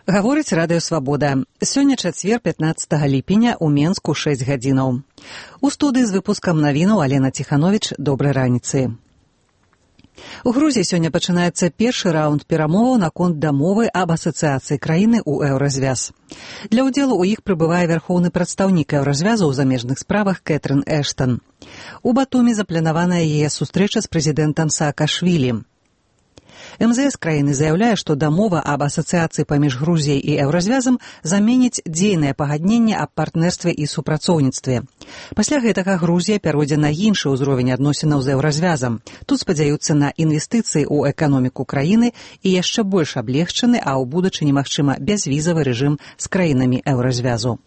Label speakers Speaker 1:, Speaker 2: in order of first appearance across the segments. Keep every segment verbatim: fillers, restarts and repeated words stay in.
Speaker 1: Гаворыць радыё «Свабода». Сёння чацвер, пятнаццатага ліпеня, у Менску шэсць гадзінаў. У студыі з выпускам навінаў Алена Ціхановіч. Добрай раніцы. У Грузіі сёння пачынаецца першы раунд перамоваў наконт дамовы аб асацыяцыі краіны ў еўразвяз. Для ўдзелу ў іх прыбывае вярхоўны прадстаўнік еўразвязу ў замежных справах Кэтрын Эштан. У Батумі запланаваная яе сустрэча з прэзідэнтам Саакашвілі. эм зэ эс краіны заяўляе, што дамова аб асацыяцыі паміж Грузіяй і еўразвязам заменіць дзейнае пагадненне аб партнерстве і супрацоўніцтве. Пасля гэтага Грузія пяройдзе на іншы ўзровень адносінаў з еўразвязам. Тут спадзяюцца на інвестыцыі ў эканоміку краіны і яшчэ больш аблегчаны, а ў будучыні, магчыма, бязвізавы рэжым з краінамі еўразвязу.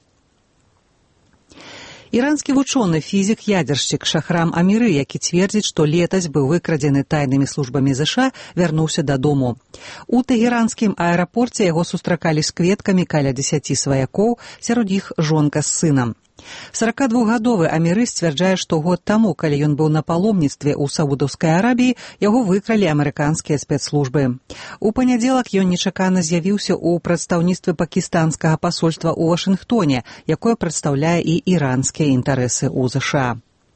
Speaker 1: Іранскі вучоны фізік-ядзершчык Шахрам Аміры, які цвердзіць, што летась быў выкрадзены тайнымі службамі ЗША, вярнуўся дадому. У тэгеранскім аэрапорце яго сустракалі з кветкамі каля дзесяці сваякоў, сярод іх жонка з сынам. сорокадвухгадовы Аміры сцвярджае, што год таму, калі ён быў на паломніцтве ў Саудаўскай Арабіі, яго выкралі амерыканскія спецслужбы. У панядзелак ён нечакана з'явіўся ў прадстаўніцтве пакістанскага пасольства ў Вашынгтоне, якое прадстаўляе і іранскія інтарэсы ў ЗША.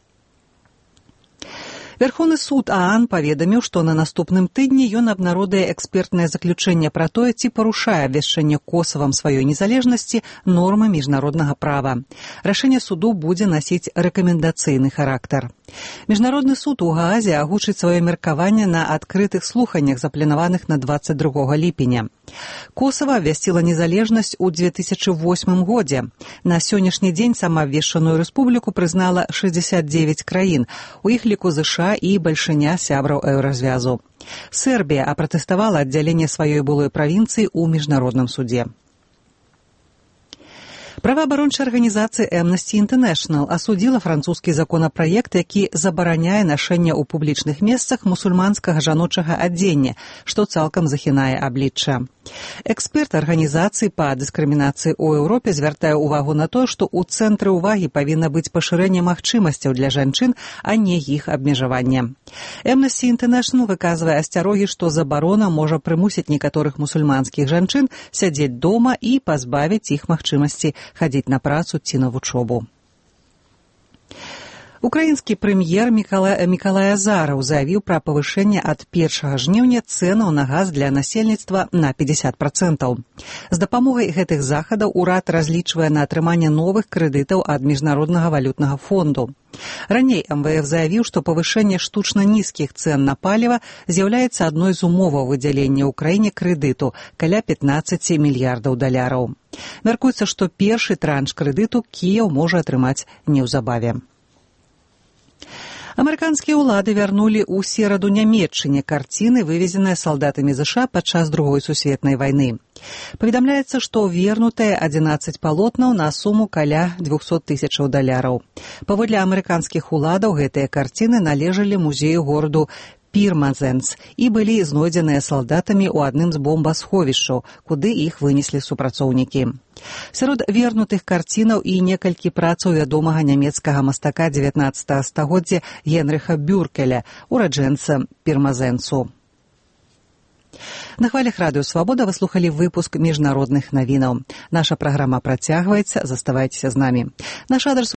Speaker 1: Верховны суд ААН паведаміў, што на наступным тыдні ён абнародуе экспертнае заключэнне пра тое, ці парушае абвяшчэнне Косавам сваёй незалежнасці нормы міжнароднага права. Рашэнне суду будзе насіць рэкамендацыйны характар. Міжнародны суд у Гаазе агучыць сваё меркаванне на адкрытых слуханнях, запланаваных на дваццаць другога ліпеня. Косава абвясціла незалежнасць у дзве тысячы восьмым годзе. На сённяшні дзень самаабвешчаную рэспубліку прызнала шэсцьдзесят дзевяць краін, у іх ліку ЗША і бальшыня сябраў еўразвязу. Сербія апратэставала аддзяленне сваёй былой правінцыі ў міжнародным судзе. Праваабарончая арганізацыя Amnesty International асудзіла французскі законапраект, які забараняе нашэнне ў публічных месцах мусульманскага жаночага адзення, што цалкам захінае аблічча. Эксперт арганізацыі па дыскрымінацыі ў Еўропе звяртае ўвагу на тое, што ў цэнтры ўвагі павінна быць пашырэнне магчымасцяў для жанчын, а не іх абмежаванне. Amnesty International выказвае асцярогі, што забарона можа прымусіць некаторых мусульманскіх жанчын сядзець дома і пазбавіць іх магчымасці хадзіць на працу ці на вучобу. Украінскі прэм'ер Мікалай Азараў заявіў пра павышэнне ад першага жніўня цэнаў на газ для насельніцтва на пятьдесят процентаў. З дапамогай гэтых захадаў урад разлічвае на атрыманне новых крэдытаў ад міжнароднага валютнага фонду. Раней эм вэ эф заявіў, што павышэнне штучна нізкіх цэн на паліва з'яўляецца адной з умоваў выдзялення ў краіне крэдыту каля пятнаццаць мільярдаў даляраў. Мяркуецца, што першы транш крэдыту Кіеў можа атрымаць неўзабаве. Амерыканскія ўлады вярнулі ў сераду Нямецчыне карціны, вывезеныя салдатамі ЗША падчас Другой сусветнай вайны. Паведамляецца, што вернутыя адзінаццаць палотнаў на суму каля двухсот тысячаў даляраў. Паводле амерыканскіх уладаў гэтыя карціны належалі музею гораду Пірмазенц і былі знойдзеныя салдатамі ў адным з бомбасховішчаў, куды іх вынеслі супрацоўнікі. Сярод вернутых карцінаў і некалькі працаў вядомага нямецкага мастака дзевятнаццатага стагоддзя Генрыха Бюркеля, ураджэнца Пірмазенцу. На хвалях радыё «Свабода» вы слухалі выпуск міжнародных навінаў. Наша праграма працягваецца, заставайцеся з намі. Наш адрас